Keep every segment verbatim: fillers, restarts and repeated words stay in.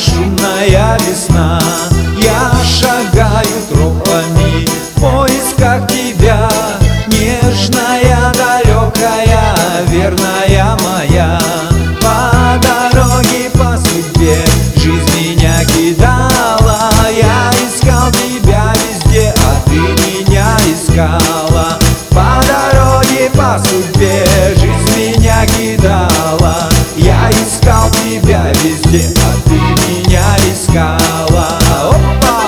шумная весна. Я шагаю тропами в поисках тебя, нежная, далекая, верная моя. По дороге, по судьбе жизнь меня кидала. Я искал тебя везде, а ты меня искала. По дороге, по судьбе жизнь меня кидала. Я искал тебя везде, а ты меня искала. Опа!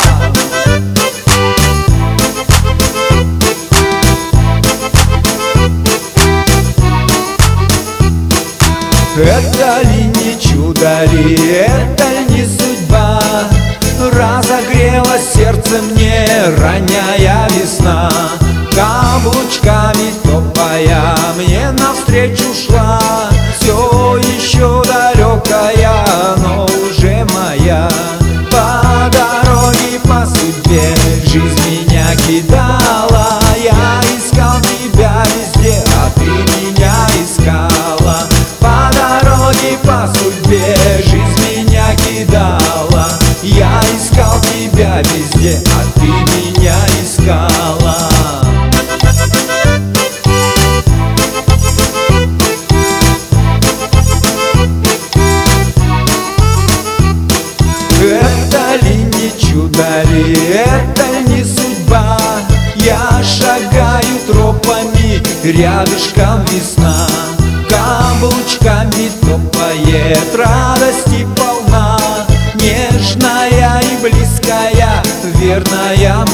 Это ли не чудо ли, это ли не судьба? Разогрела сердце мне ранняя весна. Каблучками топая мне навстречу шла. Все еще далекая, но уже моя. По дороге, по судьбе жизнь меня кидала. Я искал тебя везде, а ты меня искала. По дороге, по судьбе жизнь меня кидала. Я искал тебя везде, а ты меня искала. Это ли не чудо ли, это ли не судьба? Я шагаю тропами, рядышком весна. Каблучками топает, радости полна. Нежная и близкая, верная